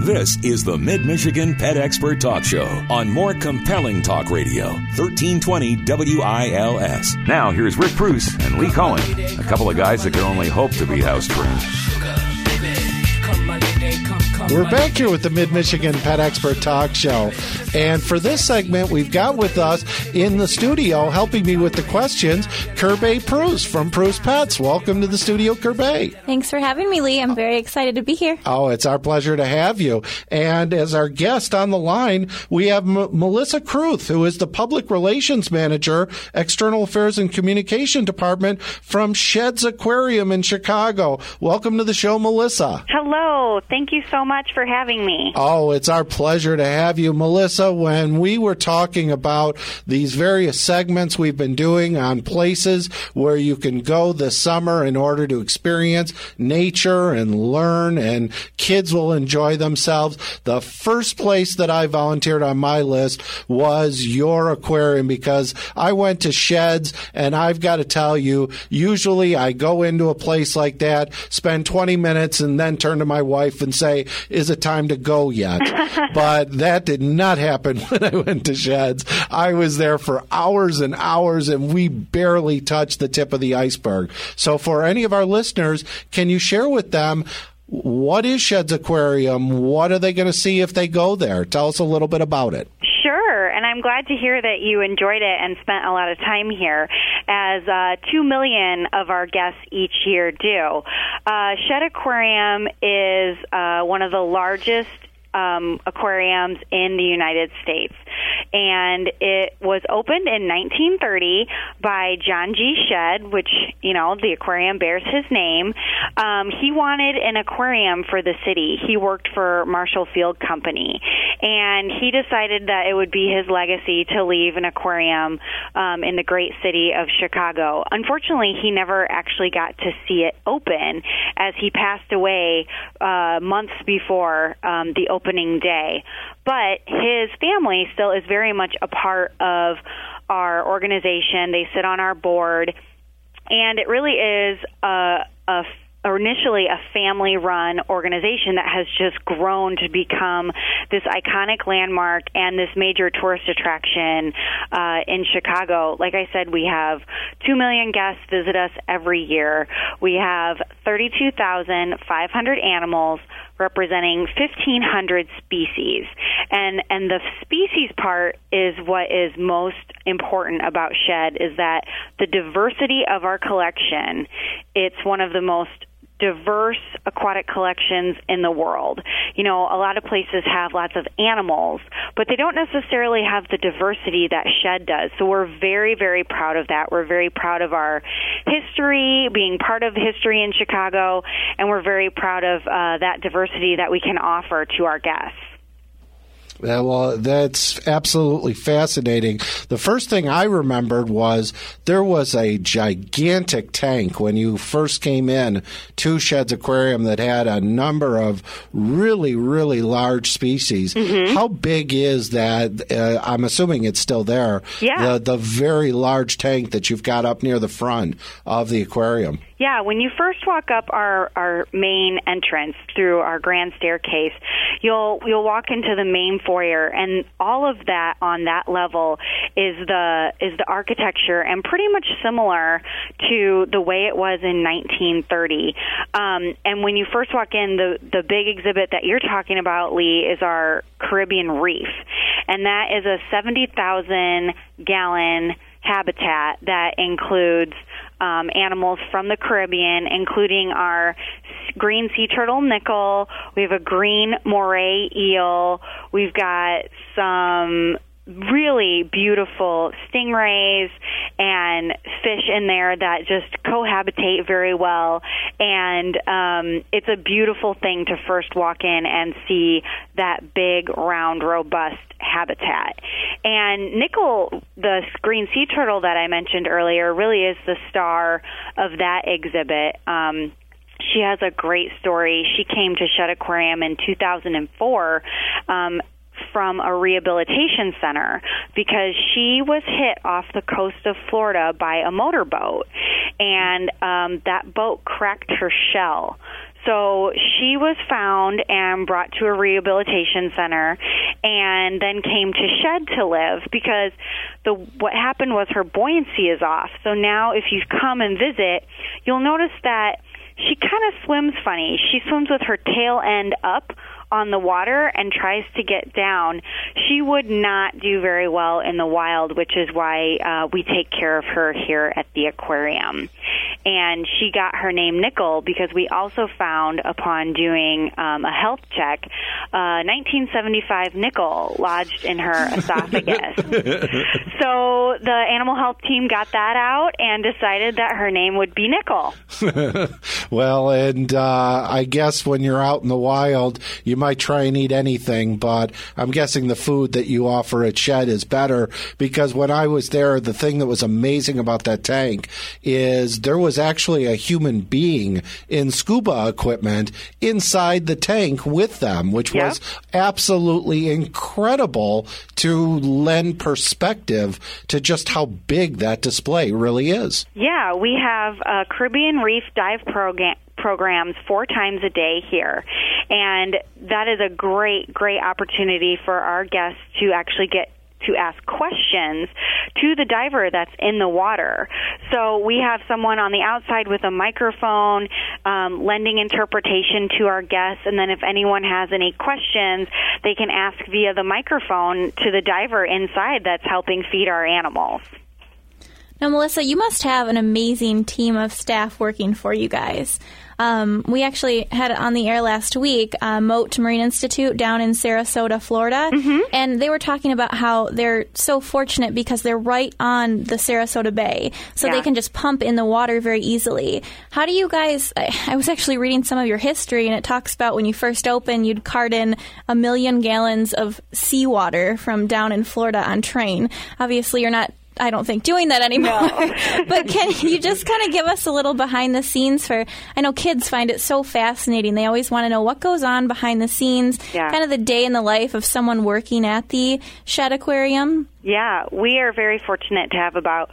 This is the Mid-Michigan Pet Expert Talk Show on more compelling talk radio, 1320 WILS. Now, here's Rick Bruce and Lee Cohen, a couple of guys that can only hope to be house-trained. We're back here with the Mid-Michigan Pet Expert Talk Show. And for this segment, we've got with us in the studio, helping me with the questions, Kirby Prus from Prus Pets. Welcome to the studio, Kirby. Thanks for having me, Lee. I'm very excited to be here. Oh, it's our pleasure to have you. And as our guest on the line, we have Melissa Kruth, who is the Public Relations Manager, External Affairs and Communication Department from Sheds Aquarium in Chicago. Welcome to the show, Melissa. Hello. Thank you so much for having me. Oh, it's our pleasure to have you, Melissa. When we were talking about these various segments we've been doing on places where you can go this summer in order to experience nature and learn, and kids will enjoy themselves, the first place that I volunteered on my list was your aquarium, because I went to Sheds, and I've got to tell you, usually I go into a place like that, spend 20 minutes, and then turn to my wife and say, is it time to go yet? But that did not happen when I went to Sheds. I was there for hours and hours, and we barely touched the tip of the iceberg. So for any of our listeners, can you share with them, what is Sheds Aquarium? What are they going to see if they go there? Tell us a little bit about it. Sure, and I'm glad to hear that you enjoyed it and spent a lot of time here, as 2 million of our guests each year do. Shed Aquarium is one of the largest aquariums in the United States. And it was opened in 1930 by John G. Shedd, which, you know, the aquarium bears his name. He wanted an aquarium for the city. He worked for Marshall Field Company. And he decided that it would be his legacy to leave an aquarium in the great city of Chicago. Unfortunately, he never actually got to see it open, as he passed away months before the opening day. But his family still is very much a part of our organization. They sit on our board, and it really is initially a family-run organization that has just grown to become this iconic landmark and this major tourist attraction in Chicago. Like I said, we have 2 million guests visit us every year. We have 32,500 animals representing 1,500 species. And the species part is what is most important about Shed, is that the diversity of our collection, it's one of the most diverse aquatic collections in the world. You know, a lot of places have lots of animals, but they don't necessarily have the diversity that Shed does. So we're very, very proud of that. We're very proud of our history, being part of history in Chicago, and we're very proud of that diversity that we can offer to our guests. Yeah, well, that's absolutely fascinating. The first thing I remembered was there was a gigantic tank when you first came in to Sheds Aquarium that had a number of really, really large species. Mm-hmm. How big is that? I'm assuming it's still there. Yeah. The very large tank that you've got up near the front of the aquarium. Yeah, when you first walk up our main entrance through our grand staircase, you'll walk into the main foyer, and all of that on that level is the architecture, and pretty much similar to the way it was in 1930. And when you first walk in, the big exhibit that you're talking about, Lee, is our Caribbean Reef, and that is a 70,000 gallon habitat that includes animals from the Caribbean, including our green sea turtle nickel. We have a green moray eel. We've got some really beautiful stingrays and fish in there that just cohabitate very well. And it's a beautiful thing to first walk in and see that big, round, robust habitat. And nickel, the green sea turtle that I mentioned earlier, really is the star of that exhibit. She has a great story. She came to Shed Aquarium in 2004 from a rehabilitation center because she was hit off the coast of Florida by a motorboat, and that boat cracked her shell. So she was found and brought to a rehabilitation center and then came to shed to live because what happened was her buoyancy is off. So now if you come and visit, you'll notice that she kind of swims funny. She swims with her tail end up on the water and tries to get down. She would not do very well in the wild, which is why we take care of her here at the aquarium. And she got her name Nickel because we also found, upon doing a health check, 1975 nickel lodged in her esophagus. So the animal health team got that out and decided that her name would be Nickel. Well, and I guess when you're out in the wild, you might try and eat anything, but I'm guessing the food that you offer at Shed is better, because when I was there, the thing that was amazing about that tank is there was actually a human being in scuba equipment inside the tank with them, which was absolutely incredible to lend perspective to just how big that display really is. Yeah, we have Caribbean Reef dive programs 4 times a day here, and that is a great opportunity for our guests to actually get to ask questions to the diver that's in the water. So we have someone on the outside with a microphone lending interpretation to our guests, and then if anyone has any questions, they can ask via the microphone to the diver inside that's helping feed our animals. Now, Melissa, you must have an amazing team of staff working for you guys. We actually had it on the air last week, Moat Marine Institute down in Sarasota, Florida, and they were talking about how they're so fortunate because they're right on the Sarasota Bay, so they can just pump in the water very easily. How do you guys, I was actually reading some of your history, and it talks about when you first opened, you'd cart in 1 million gallons of seawater from down in Florida on train. Obviously, you're not, I don't think, doing that anymore. No. But can you just kind of give us a little behind the scenes for, I know kids find it so fascinating. They always want to know what goes on behind the scenes, kind of the day in the life of someone working at the Shed Aquarium. Yeah, we are very fortunate to have about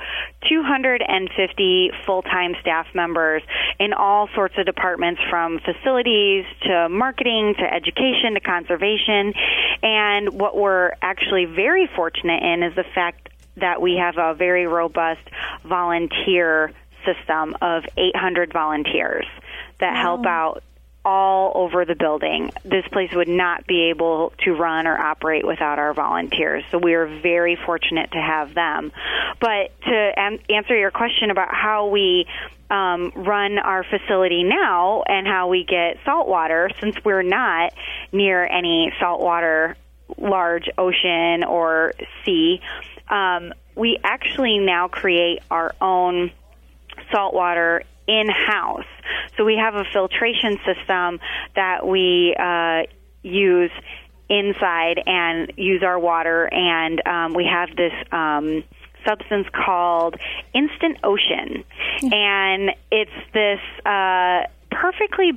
250 full-time staff members in all sorts of departments, from facilities to marketing to education to conservation. And what we're actually very fortunate in is the fact that we have a very robust volunteer system of 800 volunteers that help out all over the building. This place would not be able to run or operate without our volunteers, so we are very fortunate to have them. But to answer your question about how we run our facility now and how we get salt water, since we're not near any saltwater, large ocean or sea, we actually now create our own saltwater in-house. So we have a filtration system that we use inside and use our water, and we have this substance called Instant Ocean. And it's this perfectly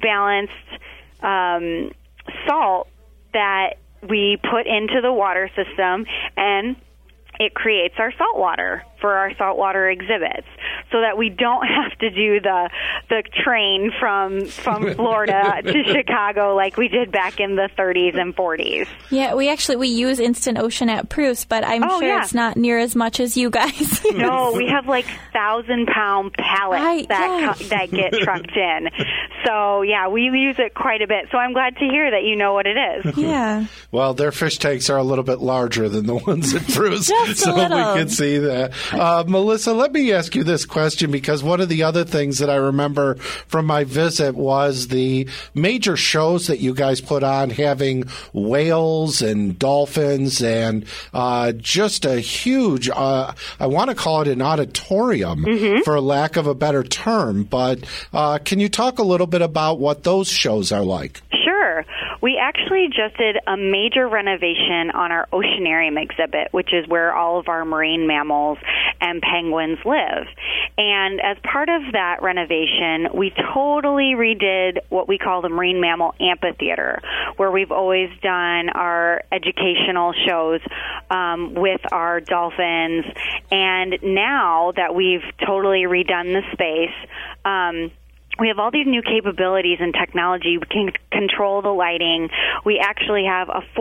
balanced salt that we put into the water system, and it creates our salt water for our saltwater exhibits, so that we don't have to do the train from Florida to Chicago like we did back in the 30s and 40s. Yeah, we use Instant Ocean at Pruce, but I'm sure it's not near as much as you guys. No, we have like 1,000-pound pallets that get trucked in. So, yeah, we use it quite a bit. So I'm glad to hear that you know what it is. Yeah. Well, their fish tanks are a little bit larger than the ones at Pruce, so we can see that. Melissa, let me ask you this question, because one of the other things that I remember from my visit was the major shows that you guys put on, having whales and dolphins and just a huge, I want to call it an auditorium, for lack of a better term. But can you talk a little bit about what those shows are like? Sure. We actually just did a major renovation on our oceanarium exhibit, which is where all of our marine mammals and penguins live. And as part of that renovation, we totally redid what we call the Marine Mammal Amphitheater, where we've always done our educational shows with our dolphins. And now that we've totally redone the space, we have all these new capabilities and technology. We can control the lighting. We actually have a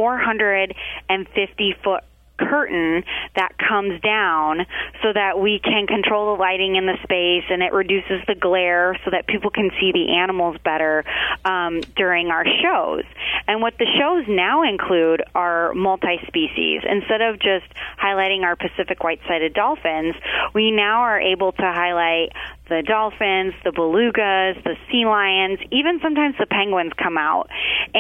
450-foot curtain that comes down so that we can control the lighting in the space, and it reduces the glare so that people can see the animals better during our shows. And what the shows now include are multi-species. Instead of just highlighting our Pacific white-sided dolphins, we now are able to highlight the dolphins, the belugas, the sea lions, even sometimes the penguins come out.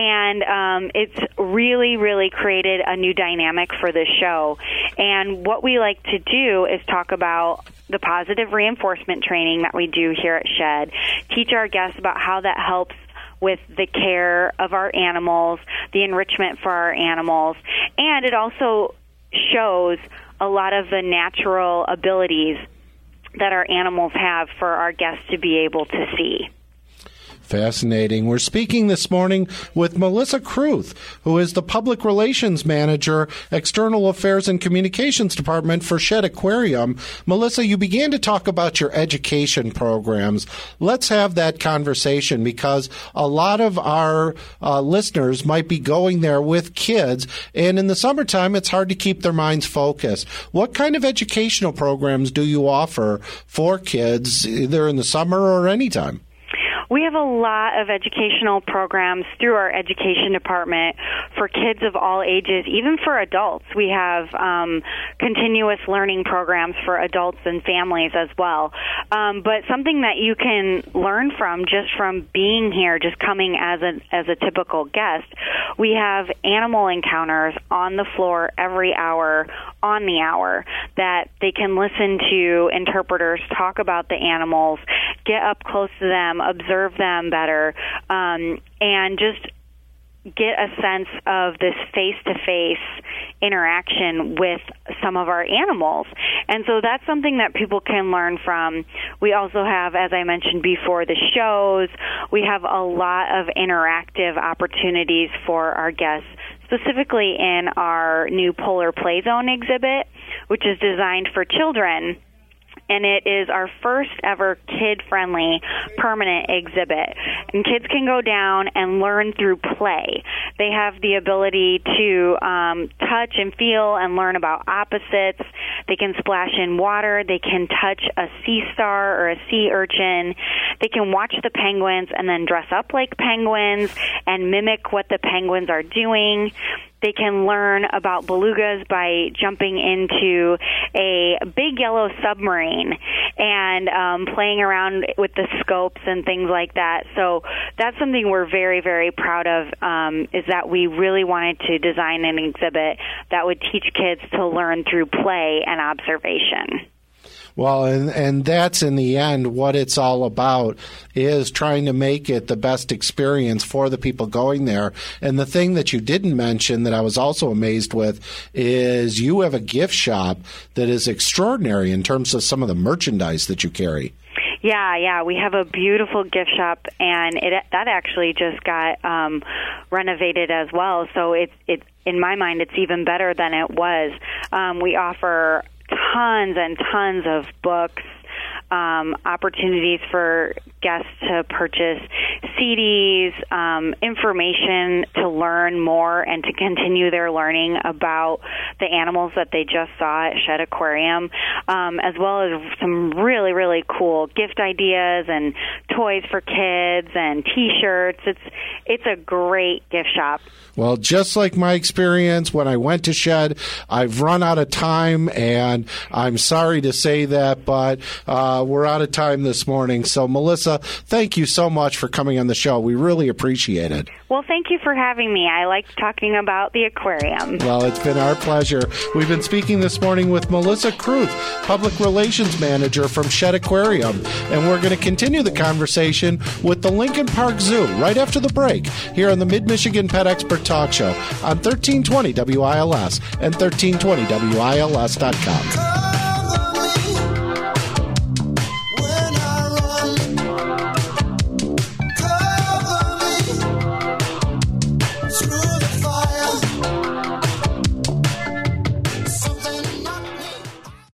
And it's really, really created a new dynamic for this show. And what we like to do is talk about the positive reinforcement training that we do here at SHED, teach our guests about how that helps with the care of our animals, the enrichment for our animals, and it also shows a lot of the natural abilities that our animals have for our guests to be able to see. Fascinating. We're speaking this morning with Melissa Kruth, who is the Public Relations Manager, External Affairs and Communications Department for SHED Aquarium. Melissa, you began to talk about your education programs. Let's have that conversation because a lot of our listeners might be going there with kids, and in the summertime, it's hard to keep their minds focused. What kind of educational programs do you offer for kids, either in the summer or anytime? We have a lot of educational programs through our education department for kids of all ages, even for adults. We have continuous learning programs for adults and families as well. But something that you can learn from just from being here, just coming as a typical guest, we have animal encounters on the floor every hour, on the hour, that they can listen to interpreters talk about the animals, get up close to them, observe them better, and just get a sense of this face-to-face interaction with some of our animals. And so that's something that people can learn from. We also have, as I mentioned before, the shows. We have a lot of interactive opportunities for our guests, specifically in our new Polar Play Zone exhibit, which is designed for children. And it is our first ever kid-friendly permanent exhibit. And kids can go down and learn through play. They have the ability to touch and feel and learn about opposites. They can splash in water. They can touch a sea star or a sea urchin. They can watch the penguins and then dress up like penguins and mimic what the penguins are doing. They can learn about belugas by jumping into a big yellow submarine and playing around with the scopes and things like that. So that's something we're very, very proud of, is that we really wanted to design an exhibit that would teach kids to learn through play and observation. Well, and that's in the end what it's all about, is trying to make it the best experience for the people going there. And the thing that you didn't mention that I was also amazed with is you have a gift shop that is extraordinary in terms of some of the merchandise that you carry. Yeah, we have a beautiful gift shop, and that actually just got renovated as well. So it in my mind, it's even better than it was. We offer tons and tons of books, opportunities for guests to purchase CDs, information to learn more and to continue their learning about the animals that they just saw at SHED Aquarium, as well as some really, really cool gift ideas and toys for kids and T-shirts. It's a great gift shop. Well, just like my experience when I went to SHED, I've run out of time, and I'm sorry to say that, but we're out of time this morning. So, Melissa, thank you so much for coming on the show. We really appreciate it. Well, thank you for having me. I liked talking about the aquarium. Well, it's been our pleasure. We've been speaking this morning with Melissa Kruth, Public Relations Manager from SHED Aquarium, and we're going to continue the conversation with the Lincoln Park Zoo right after the break here on the Mid-Michigan Pet Expert Talk Show on 1320 WILS and 1320WILS.com.